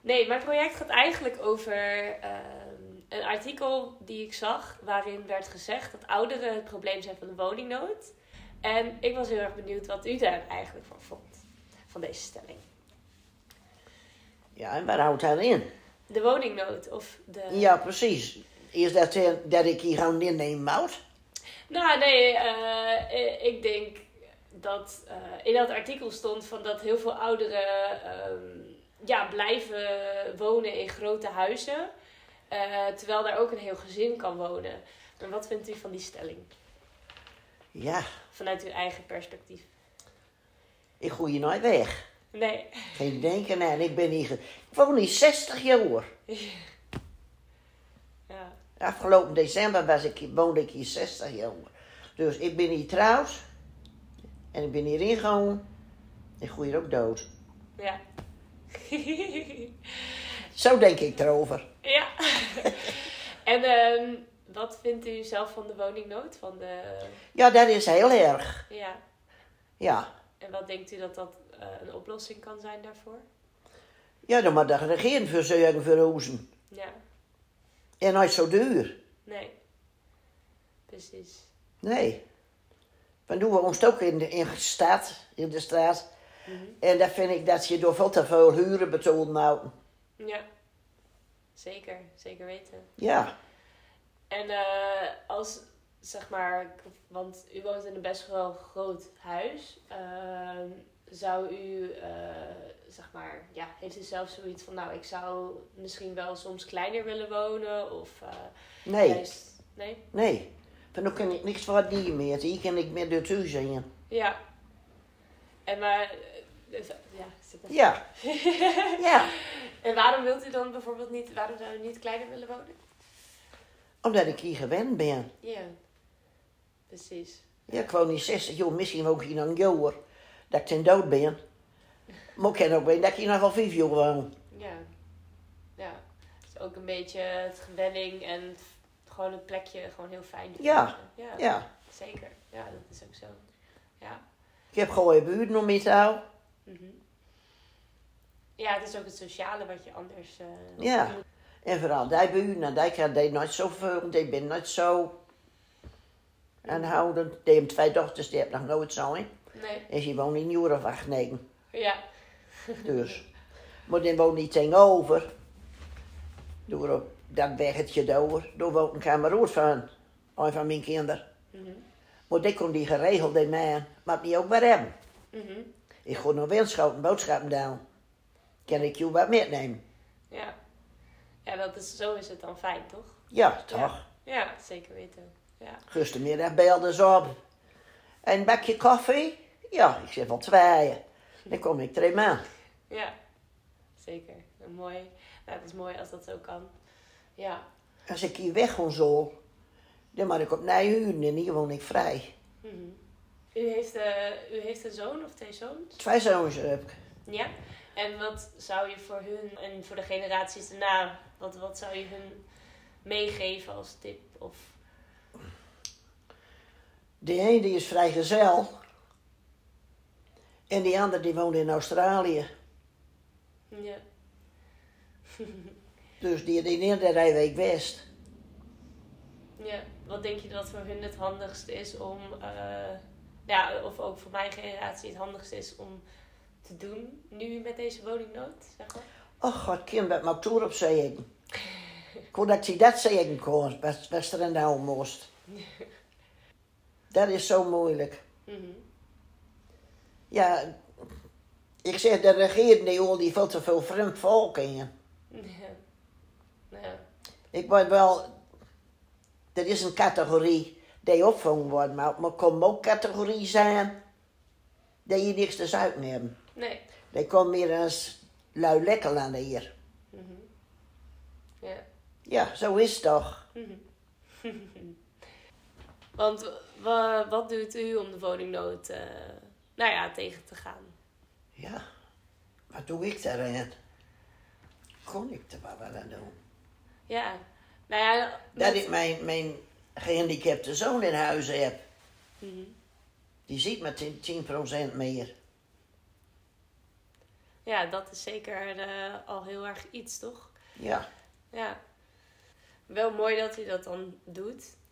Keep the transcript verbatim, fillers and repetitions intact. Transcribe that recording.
Nee, mijn project gaat eigenlijk over uh, een artikel die ik zag, waarin werd gezegd dat ouderen het probleem zijn van de woningnood. En ik was heel erg benieuwd wat u daar eigenlijk van vond, van deze stelling. Ja, en waar houdt dat in? De woningnood of de... Ja, precies. Is dat, uh, dat ik hier gewoon innemen moet? Nou, nee, uh, ik denk dat uh, in dat artikel stond van dat heel veel ouderen um, ja, blijven wonen in grote huizen. Uh, terwijl daar ook een heel gezin kan wonen. En wat vindt u van die stelling? Ja. Vanuit uw eigen perspectief. Ik gooi je nooit weg. Nee. Geen denken aan. Ik ben hier... Ik woon hier zestig jaar. Ja. Afgelopen december was ik, woonde ik hier zestig jaar. Dus ik ben hier trouwens. En ik ben hier ingegaan. Ik gooi hier ook dood. Ja. Zo denk ik erover. Ja. En um, wat vindt u zelf van de woningnood? Van de... Ja, dat is heel erg. Ja. Ja. En wat denkt u dat dat uh, een oplossing kan zijn daarvoor? Ja, dan moet de regering voor zorgen voor huizen. Ja. En nooit zo duur. Nee. Precies. Nee. Dan doen we ons ook in de, in de stad, in de straat. Mm-hmm. En daar vind ik dat je door veel te veel huren betaalt nou. Ja. Zeker. Zeker weten. Ja. En uh, als, zeg maar, want u woont in een best wel groot huis. Uh, zou u, uh, zeg maar, ja, heeft u zelf zoiets van, nou, ik zou misschien wel soms kleiner willen wonen? Of uh, Nee. juist, nee? Nee. Van dan kan ik niks wat niet meer. Hier kan ik meer door thuis zingen. Ja. En maar, uh, ja, zit er... Ja. Ja. En waarom wilt u dan bijvoorbeeld niet, waarom zou u niet kleiner willen wonen? Omdat ik hier gewend ben. Ja. Precies. Ja, ik woon hier zestig jaar, misschien ook hier nog een jaar. Dat ik ten dood ben. Maar ik kan ook weten dat ik hier nog wel vijf jaar woon. Ja. Ja. Het is ook een beetje het gewenning en het, gewoon het plekje gewoon heel fijn vinden. Ja. Ja. Ja. Zeker. Ja, dat is ook zo. Ja. Ik heb gewoon een buurt nog met jou. Mm-hmm. Ja, het is ook het sociale wat je anders... Uh, Ja. moet... En vooral die buurt, nou, die kan die nooit zo veel, die ben nooit zo aanhoudend. Die hebben twee dochters, die heb nog nooit zo, hè. Nee. En ze woont in Nieuw of acht, negen. Ja. Dus. Maar die woont niet tegenover. Door dat weggetje door. Door woont een kameraad van, een van mijn kinderen. Mm-hmm. Maar die kon die geregeld, die man. Maar die ook weer hebben. Mm-hmm. Ik ga naar Winschoten boodschappen doen. Kan ik je wat metnemen? Ja. Ja, dat is, zo is het dan fijn, toch? Ja, toch? Ja, ja zeker weten. Ja. Gistermiddag belde ze op. Een bakje koffie? Ja, ik zeg wel twee. Dan kom ik er aan. Ja, zeker. Mooi. Nou, het is mooi als dat zo kan. Ja. Als ik hier weg ga zo, dan moet ik op Nijhuren en hier woon ik vrij. Mm-hmm. U, heeft, uh, u heeft een zoon of twee zoons? Twee zoons heb ik. Ja. En wat zou je voor hun en voor de generaties daarna, wat, wat zou je hun meegeven als tip? Of... De een die is vrijgezel. En die andere die woont in Australië. Ja. Dus die die in de rijweek West. Ja. Wat denk je dat voor hun het handigste is om, uh, ja, of ook voor mijn generatie het handigste is om te doen nu met deze woningnood, zeg maar? Och, god, kind, wat moet ik erop zeggen? Ik wou dat je dat zeggen kon, wat, wat er nou moest. Dat is zo moeilijk. Mm-hmm. Ja, ik zeg, de regering die al die veel te veel vreemd volk in. Ja. Ja. Ik word wel, er is een categorie die opvangen wordt, maar er kan ook categorie zijn die je niks te zuipen hebben. Nee. Die komt meer als lui lekkerlanden hier. Mm-hmm. Ja. Ja, zo is het toch. Mm-hmm. Want wa, wat doet u om de woningnood uh, nou ja, tegen te gaan? Ja, wat doe ik daaraan? Kon ik er wel wat aan doen? Ja, nou ja... Met... Dat ik mijn, mijn gehandicapte zoon in huis heb. Mm-hmm. Die ziet met tien procent meer. ja, dat is zeker uh, al heel erg iets, toch? Ja. Ja. Wel mooi dat hij dat dan doet.